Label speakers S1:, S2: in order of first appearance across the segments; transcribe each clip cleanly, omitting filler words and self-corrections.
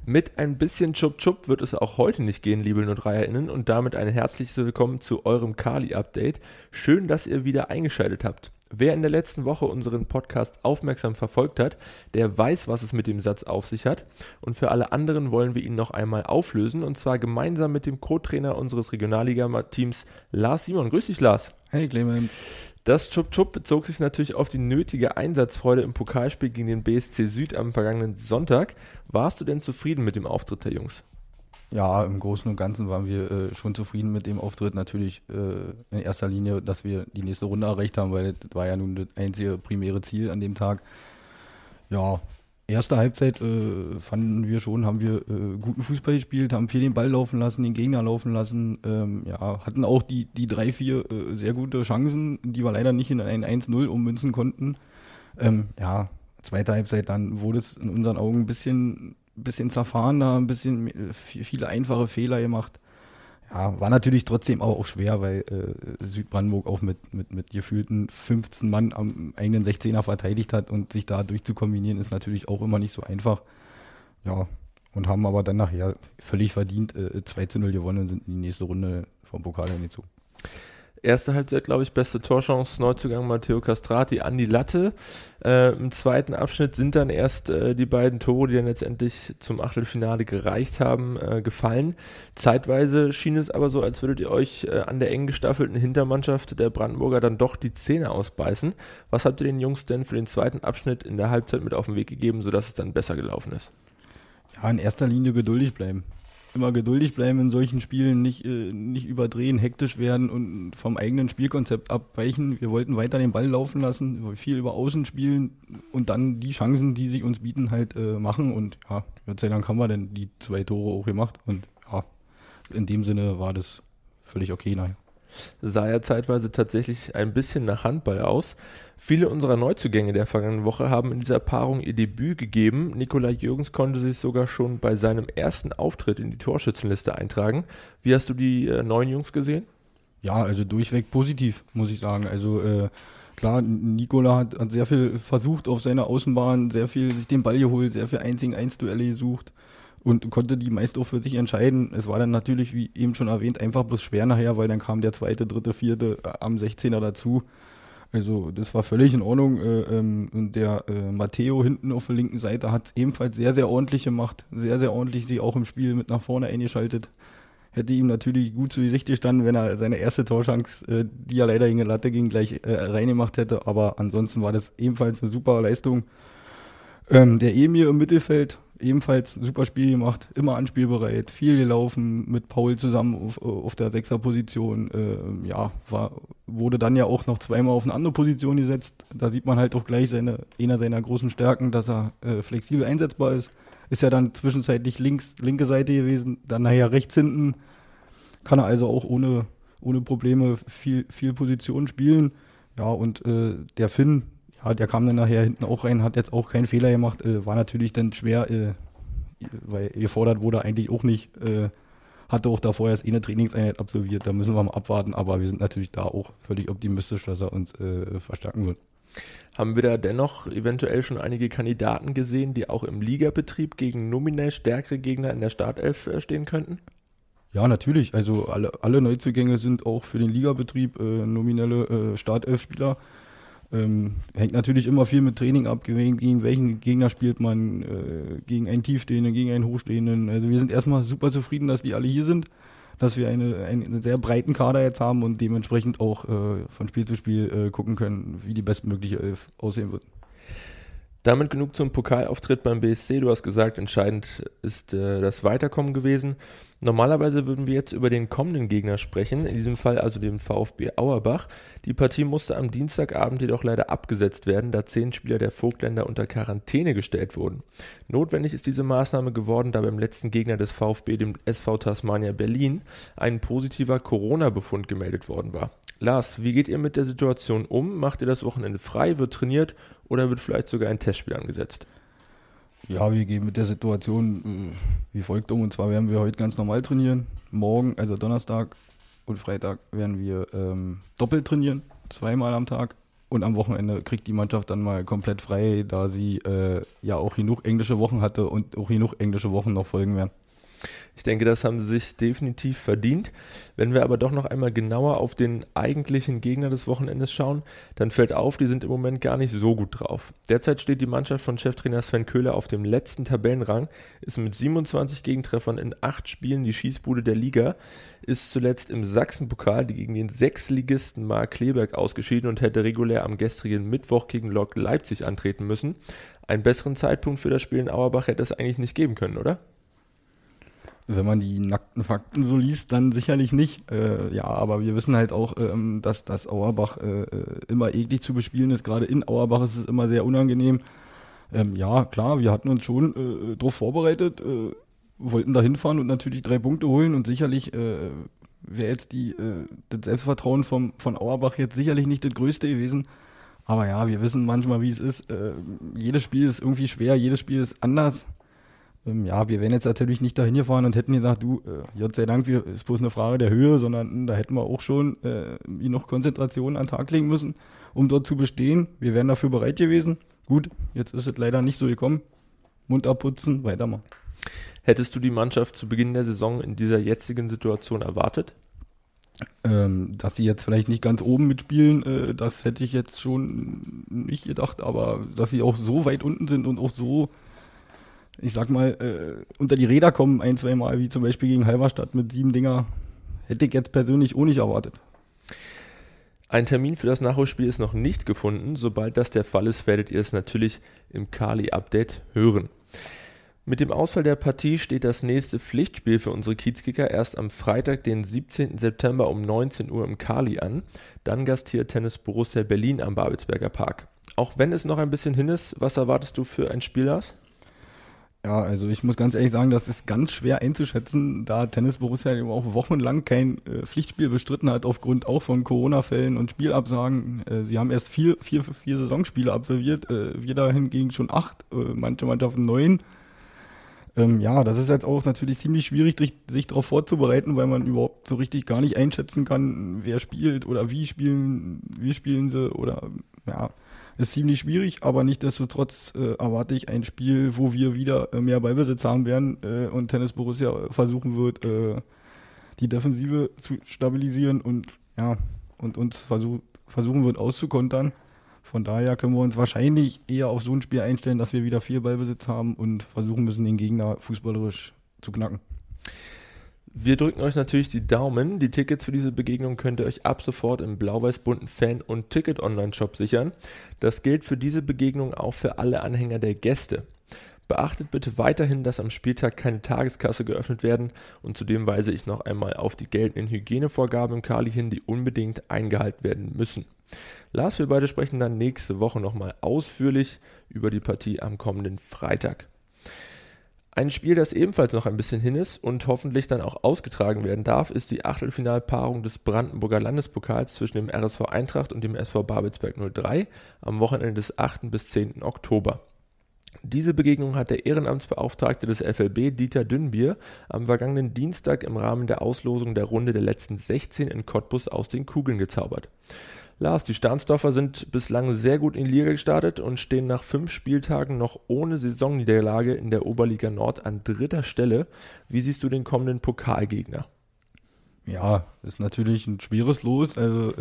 S1: Mit ein bisschen Chup-Chup wird es auch heute nicht gehen, liebe 03erInnen, und damit ein herzliches Willkommen zu eurem Kali-Update. Schön, dass ihr wieder eingeschaltet habt. Wer in der letzten Woche unseren Podcast aufmerksam verfolgt hat, der weiß, was es mit dem Satz auf sich hat. Und für alle anderen wollen wir ihn noch einmal auflösen, und zwar gemeinsam mit dem Co-Trainer unseres Regionalliga-Teams, Lars Simon. Grüß dich, Lars.
S2: Hey, Clemens.
S1: Das Chup-Chup bezog sich natürlich auf die nötige Einsatzfreude im Pokalspiel gegen den BSC Süd am vergangenen Sonntag. Warst du denn zufrieden mit dem Auftritt der Jungs?
S2: Ja, im Großen und Ganzen waren wir schon zufrieden mit dem Auftritt. Natürlich in erster Linie, dass wir die nächste Runde erreicht haben, weil das war ja nun das einzige primäre Ziel an dem Tag. Ja, erste Halbzeit fanden wir schon, haben wir guten Fußball gespielt, haben viel den Ball laufen lassen, den Gegner laufen lassen. Hatten auch die 3-4 sehr gute Chancen, die wir leider nicht in ein 1-0 ummünzen konnten. Zweite Halbzeit, dann wurde es in unseren Augen ein bisschen zerfahrener, ein bisschen viele einfache Fehler gemacht. Ja, war natürlich trotzdem aber auch schwer, weil Südbrandenburg auch mit gefühlten 15 Mann am eigenen 16er verteidigt hat, und sich da durchzukombinieren ist natürlich auch immer nicht so einfach. Ja, und haben aber dann nachher völlig verdient 2-0 gewonnen und sind in die nächste Runde vom Pokal eingezogen.
S1: Erste Halbzeit, glaube ich, beste Torchance, Neuzugang Matteo Castrati an die Latte. Im zweiten Abschnitt sind dann erst die beiden Tore, die dann letztendlich zum Achtelfinale gereicht haben, gefallen. Zeitweise schien es aber so, als würdet ihr euch an der eng gestaffelten Hintermannschaft der Brandenburger dann doch die Zähne ausbeißen. Was habt ihr den Jungs denn für den zweiten Abschnitt in der Halbzeit mit auf den Weg gegeben, sodass es dann besser gelaufen ist?
S2: Ja, in erster Linie geduldig bleiben. Immer geduldig bleiben in solchen Spielen, nicht überdrehen, hektisch werden und vom eigenen Spielkonzept abweichen. Wir wollten weiter den Ball laufen lassen, viel über Außen spielen und dann die Chancen, die sich uns bieten, halt machen. Und ja, Gott sei Dank haben wir dann die 2 Tore auch gemacht. Und ja, in dem Sinne war das völlig okay nachher.
S1: Sah ja zeitweise tatsächlich ein bisschen nach Handball aus. Viele unserer Neuzugänge der vergangenen Woche haben in dieser Paarung ihr Debüt gegeben. Nikolai Jürgens konnte sich sogar schon bei seinem ersten Auftritt in die Torschützenliste eintragen. Wie hast du die neuen Jungs gesehen?
S2: Ja, also durchweg positiv, muss ich sagen. Also klar, Nikola hat sehr viel versucht auf seiner Außenbahn, sehr viel sich den Ball geholt, sehr viel 1-gegen-1-Duelle gesucht und konnte die meist auch für sich entscheiden. Es war dann natürlich, wie eben schon erwähnt, einfach bloß schwer nachher, weil dann kam der 2., 3., 4. am 16er dazu. Also das war völlig in Ordnung. Und der Matteo hinten auf der linken Seite hat es ebenfalls sehr, sehr ordentlich gemacht. Sehr, sehr ordentlich sich auch im Spiel mit nach vorne eingeschaltet. Hätte ihm natürlich gut zu Gesicht gestanden, wenn er seine erste Torchance, die er leider gegen die Latte ging, gleich reingemacht hätte. Aber ansonsten war das ebenfalls eine super Leistung. Der Emir im Mittelfeld, ebenfalls ein super Spiel gemacht, immer anspielbereit, viel gelaufen, mit Paul zusammen auf der 6er-Position. Wurde dann ja auch noch zweimal auf eine andere Position gesetzt. Da sieht man halt auch gleich einer seiner großen Stärken, dass er flexibel einsetzbar ist. Ist ja dann zwischenzeitlich linke Seite gewesen, dann nachher rechts hinten. Kann er also auch ohne Probleme viel Position spielen. Ja, und der Finn, ja, der kam dann nachher hinten auch rein, hat jetzt auch keinen Fehler gemacht, war natürlich dann schwer, weil gefordert wurde eigentlich auch nicht, hatte auch davor erst eine Trainingseinheit absolviert, da müssen wir mal abwarten, aber wir sind natürlich da auch völlig optimistisch, dass er uns verstärken wird.
S1: Haben wir da dennoch eventuell schon einige Kandidaten gesehen, die auch im Ligabetrieb gegen nominell stärkere Gegner in der Startelf stehen könnten?
S2: Ja, natürlich, also alle Neuzugänge sind auch für den Ligabetrieb nominelle Startelf-Spieler. Hängt natürlich immer viel mit Training ab, gegen welchen Gegner spielt man, gegen einen Tiefstehenden, gegen einen Hochstehenden. Also wir sind erstmal super zufrieden, dass die alle hier sind, dass wir einen sehr breiten Kader jetzt haben und dementsprechend auch von Spiel zu Spiel gucken können, wie die bestmögliche Elf aussehen wird.
S1: Damit genug zum Pokalauftritt beim BSC. Du hast gesagt, entscheidend ist das Weiterkommen gewesen. Normalerweise würden wir jetzt über den kommenden Gegner sprechen, in diesem Fall also den VfB Auerbach. Die Partie musste am Dienstagabend jedoch leider abgesetzt werden, da 10 Spieler der Vogtländer unter Quarantäne gestellt wurden. Notwendig ist diese Maßnahme geworden, da beim letzten Gegner des VfB, dem SV Tasmania Berlin, ein positiver Corona-Befund gemeldet worden war. Lars, wie geht ihr mit der Situation um? Macht ihr das Wochenende frei, wird trainiert oder wird vielleicht sogar ein Testspiel angesetzt?
S2: Ja, wir gehen mit der Situation wie folgt um. Und zwar werden wir heute ganz normal trainieren. Morgen, also Donnerstag und Freitag, werden wir doppelt trainieren, 2-mal am Tag. Und am Wochenende kriegt die Mannschaft dann mal komplett frei, da sie ja auch genug englische Wochen hatte und auch genug englische Wochen noch folgen werden.
S1: Ich denke, das haben sie sich definitiv verdient. Wenn wir aber doch noch einmal genauer auf den eigentlichen Gegner des Wochenendes schauen, dann fällt auf, die sind im Moment gar nicht so gut drauf. Derzeit steht die Mannschaft von Cheftrainer Sven Köhler auf dem letzten Tabellenrang, ist mit 27 Gegentreffern in 8 Spielen die Schießbude der Liga, ist zuletzt im Sachsenpokal gegen den Sechsligisten Mark Kleberg ausgeschieden und hätte regulär am gestrigen Mittwoch gegen Lok Leipzig antreten müssen. Einen besseren Zeitpunkt für das Spiel in Auerbach hätte es eigentlich nicht geben können, oder?
S2: Wenn man die nackten Fakten so liest, dann sicherlich nicht. Ja, aber wir wissen halt auch, dass Auerbach immer eklig zu bespielen ist. Gerade in Auerbach ist es immer sehr unangenehm. Ja, klar, wir hatten uns schon darauf vorbereitet, wollten da hinfahren und natürlich 3 Punkte holen. Und sicherlich wäre jetzt das Selbstvertrauen von Auerbach jetzt sicherlich nicht das Größte gewesen. Aber ja, wir wissen manchmal, wie es ist. Jedes Spiel ist irgendwie schwer, jedes Spiel ist anders. Ja, wir wären jetzt natürlich nicht dahin gefahren und hätten gesagt, du, Gott sei Dank, ist bloß eine Frage der Höhe, sondern da hätten wir auch schon noch Konzentration an den Tag legen müssen, um dort zu bestehen. Wir wären dafür bereit gewesen. Gut, jetzt ist es leider nicht so gekommen. Mund abputzen, weitermachen.
S1: Hättest du die Mannschaft zu Beginn der Saison in dieser jetzigen Situation erwartet?
S2: Dass sie jetzt vielleicht nicht ganz oben mitspielen, das hätte ich jetzt schon nicht gedacht, aber dass sie auch so weit unten sind und auch so, ich sag mal, unter die Räder kommen 1-2 Mal, wie zum Beispiel gegen Halberstadt mit 7 Dinger, hätte ich jetzt persönlich auch nicht erwartet.
S1: Ein Termin für das Nachholspiel ist noch nicht gefunden. Sobald das der Fall ist, werdet ihr es natürlich im Kali-Update hören. Mit dem Ausfall der Partie steht das nächste Pflichtspiel für unsere Kiezkicker erst am Freitag, den 17. September um 19 Uhr im Kali an. Dann gastiert Tennis Borussia Berlin am Babelsberger Park. Auch wenn es noch ein bisschen hin ist, was erwartest du für ein Spiel, Lars?
S2: Ja, also ich muss ganz ehrlich sagen, das ist ganz schwer einzuschätzen, da Tennis Borussia eben auch wochenlang kein Pflichtspiel bestritten hat, aufgrund auch von Corona-Fällen und Spielabsagen. Sie haben erst vier Saisonspiele absolviert, wir da hingegen schon 8, manche Mannschaften 9. Ja, das ist jetzt auch natürlich ziemlich schwierig, sich darauf vorzubereiten, weil man überhaupt so richtig gar nicht einschätzen kann, wer spielt oder wie spielen sie oder ja. Ist ziemlich schwierig, aber nichtsdestotrotz erwarte ich ein Spiel, wo wir wieder mehr Ballbesitz haben werden und Tennis Borussia versuchen wird, die Defensive zu stabilisieren und uns versuchen wird auszukontern. Von daher können wir uns wahrscheinlich eher auf so ein Spiel einstellen, dass wir wieder viel Ballbesitz haben und versuchen müssen, den Gegner fußballerisch zu knacken.
S1: Wir drücken euch natürlich die Daumen. Die Tickets für diese Begegnung könnt ihr euch ab sofort im blau-weiß-bunten Fan- und Ticket-Online-Shop sichern. Das gilt für diese Begegnung auch für alle Anhänger der Gäste. Beachtet bitte weiterhin, dass am Spieltag keine Tageskasse geöffnet werden und zudem weise ich noch einmal auf die geltenden Hygienevorgaben im Kali hin, die unbedingt eingehalten werden müssen. Lars, wir beide sprechen dann nächste Woche nochmal ausführlich über die Partie am kommenden Freitag. Ein Spiel, das ebenfalls noch ein bisschen hin ist und hoffentlich dann auch ausgetragen werden darf, ist die Achtelfinalpaarung des Brandenburger Landespokals zwischen dem RSV Eintracht und dem SV Babelsberg 03 am Wochenende des 8. bis 10. Oktober. Diese Begegnung hat der Ehrenamtsbeauftragte des FLB, Dieter Dünnbier, am vergangenen Dienstag im Rahmen der Auslosung der Runde der letzten 16 in Cottbus aus den Kugeln gezaubert. Lars, die Stahnsdorfer sind bislang sehr gut in die Liga gestartet und stehen nach 5 Spieltagen noch ohne Saisonniederlage in der Oberliga Nord an 3. Stelle. Wie siehst du den kommenden Pokalgegner?
S2: Ja, ist natürlich ein schweres Los. Also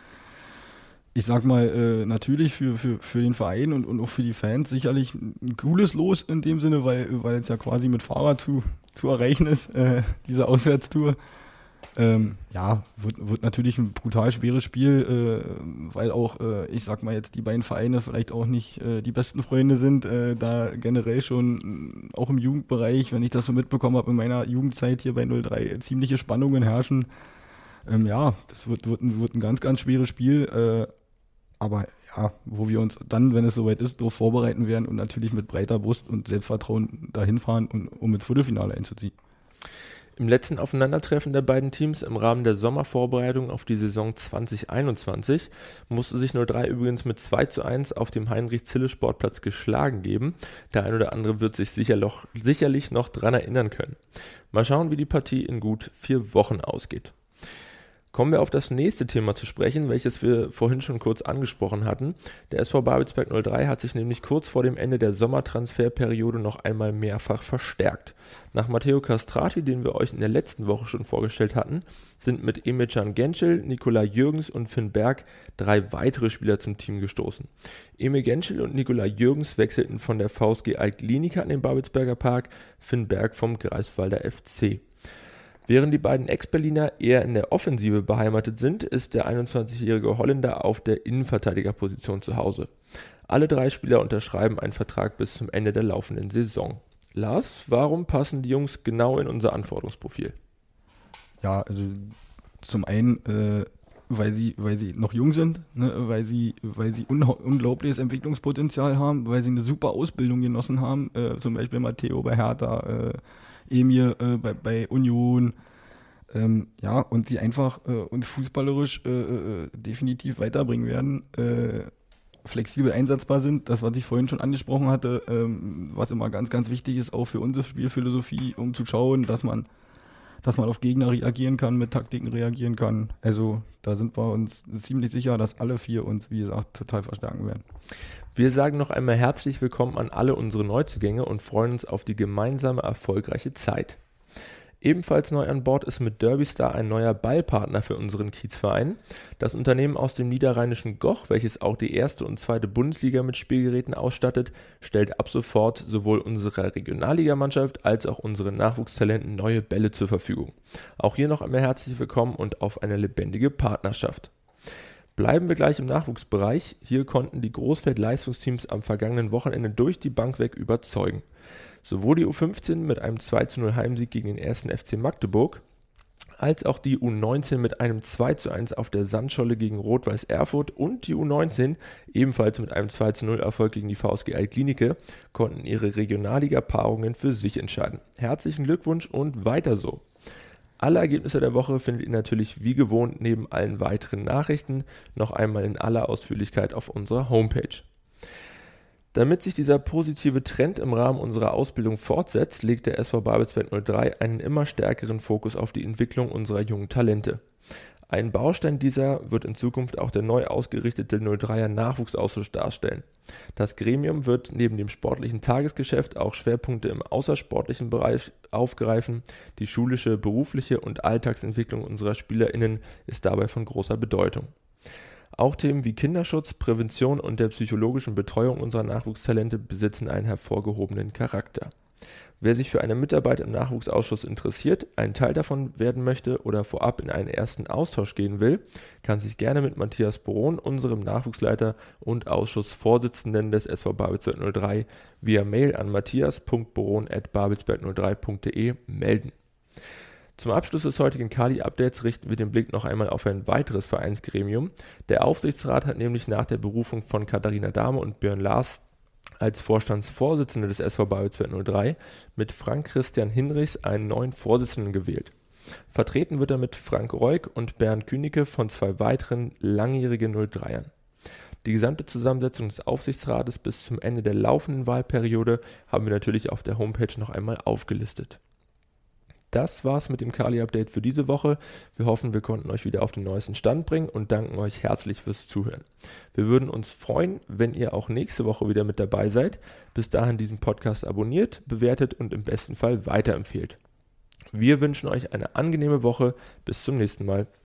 S2: ich sag mal, natürlich für den Verein und auch für die Fans sicherlich ein cooles Los in dem Sinne, weil es ja quasi mit Fahrrad zu erreichen ist, diese Auswärtstour. Ja, wird natürlich ein brutal schweres Spiel, weil auch, ich sag mal jetzt, die beiden Vereine vielleicht auch nicht die besten Freunde sind, da generell schon auch im Jugendbereich, wenn ich das so mitbekommen habe in meiner Jugendzeit hier bei 03, ziemliche Spannungen herrschen. Ja, das wird ein ganz, ganz schweres Spiel, aber ja, wo wir uns dann, wenn es soweit ist, darauf vorbereiten werden und natürlich mit breiter Brust und Selbstvertrauen dahin fahren, um ins Viertelfinale einzuziehen.
S1: Im letzten Aufeinandertreffen der beiden Teams im Rahmen der Sommervorbereitung auf die Saison 2021 musste sich 03 übrigens mit 2:1 auf dem Heinrich-Zille-Sportplatz geschlagen geben. Der ein oder andere wird sich sicherlich noch dran erinnern können. Mal schauen, wie die Partie in gut 4 Wochen ausgeht. Kommen wir auf das nächste Thema zu sprechen, welches wir vorhin schon kurz angesprochen hatten. Der SV Babelsberg 03 hat sich nämlich kurz vor dem Ende der Sommertransferperiode noch einmal mehrfach verstärkt. Nach Matteo Castrati, den wir euch in der letzten Woche schon vorgestellt hatten, sind mit Emilcan Genschel, Nikola Jürgens und Finn Berg 3 weitere Spieler zum Team gestoßen. Emil Genschel und Nikola Jürgens wechselten von der VSG Alt-Glienicke an den Babelsberger Park, Finn Berg vom Greifswalder FC. Während die beiden Ex-Berliner eher in der Offensive beheimatet sind, ist der 21-jährige Holländer auf der Innenverteidigerposition zu Hause. Alle 3 Spieler unterschreiben einen Vertrag bis zum Ende der laufenden Saison. Lars, warum passen die Jungs genau in unser Anforderungsprofil?
S2: Ja, also zum einen, weil sie noch jung sind, ne, weil sie unglaubliches Entwicklungspotenzial haben, weil sie eine super Ausbildung genossen haben, zum Beispiel Matteo bei Hertha, Emil bei Union, und sie einfach uns fußballerisch definitiv weiterbringen werden, flexibel einsetzbar sind, das, was ich vorhin schon angesprochen hatte, was immer ganz, ganz wichtig ist, auch für unsere Spielphilosophie, um zu schauen, dass man auf Gegner reagieren kann, mit Taktiken reagieren kann. Also da sind wir uns ziemlich sicher, dass alle 4 uns, wie gesagt, total verstärken werden.
S1: Wir sagen noch einmal herzlich willkommen an alle unsere Neuzugänge und freuen uns auf die gemeinsame erfolgreiche Zeit. Ebenfalls neu an Bord ist mit Derbystar ein neuer Ballpartner für unseren Kiezverein. Das Unternehmen aus dem niederrheinischen Goch, welches auch die 1. und 2. Bundesliga mit Spielgeräten ausstattet, stellt ab sofort sowohl unserer Regionalligamannschaft als auch unseren Nachwuchstalenten neue Bälle zur Verfügung. Auch hier noch einmal herzlich willkommen und auf eine lebendige Partnerschaft. Bleiben wir gleich im Nachwuchsbereich. Hier konnten die Großfeld-Leistungsteams am vergangenen Wochenende durch die Bank weg überzeugen. Sowohl die U15 mit einem 2:0 Heimsieg gegen den 1. FC Magdeburg, als auch die U19 mit einem 2:1 auf der Sandscholle gegen Rot-Weiß Erfurt und die U19 ebenfalls mit einem 2:0 Erfolg gegen die VSG Alt-Glienicke konnten ihre Regionalliga-Paarungen für sich entscheiden. Herzlichen Glückwunsch und weiter so! Alle Ergebnisse der Woche findet ihr natürlich wie gewohnt neben allen weiteren Nachrichten noch einmal in aller Ausführlichkeit auf unserer Homepage. Damit sich dieser positive Trend im Rahmen unserer Ausbildung fortsetzt, legt der SV Babelsberg 03 einen immer stärkeren Fokus auf die Entwicklung unserer jungen Talente. Ein Baustein dieser wird in Zukunft auch der neu ausgerichtete 03er Nachwuchsausschuss darstellen. Das Gremium wird neben dem sportlichen Tagesgeschäft auch Schwerpunkte im außersportlichen Bereich aufgreifen. Die schulische, berufliche und Alltagsentwicklung unserer SpielerInnen ist dabei von großer Bedeutung. Auch Themen wie Kinderschutz, Prävention und der psychologischen Betreuung unserer Nachwuchstalente besitzen einen hervorgehobenen Charakter. Wer sich für eine Mitarbeit im Nachwuchsausschuss interessiert, ein Teil davon werden möchte oder vorab in einen ersten Austausch gehen will, kann sich gerne mit Matthias Boron, unserem Nachwuchsleiter und Ausschussvorsitzenden des SV Babelsberg 03, via Mail an matthias.boron@babelsberg03.de melden. Zum Abschluss des heutigen Kali-Updates richten wir den Blick noch einmal auf ein weiteres Vereinsgremium. Der Aufsichtsrat hat nämlich nach der Berufung von Katharina Dahme und Björn Lars als Vorstandsvorsitzende des SV Babelsberg 03 mit Frank Christian Hinrichs einen neuen Vorsitzenden gewählt. Vertreten wird er mit Frank Reuk und Bernd Künicke von 2 weiteren langjährigen 03ern. Die gesamte Zusammensetzung des Aufsichtsrates bis zum Ende der laufenden Wahlperiode haben wir natürlich auf der Homepage noch einmal aufgelistet. Das war's mit dem Kali-Update für diese Woche. Wir hoffen, wir konnten euch wieder auf den neuesten Stand bringen und danken euch herzlich fürs Zuhören. Wir würden uns freuen, wenn ihr auch nächste Woche wieder mit dabei seid. Bis dahin diesen Podcast abonniert, bewertet und im besten Fall weiterempfehlt. Wir wünschen euch eine angenehme Woche. Bis zum nächsten Mal.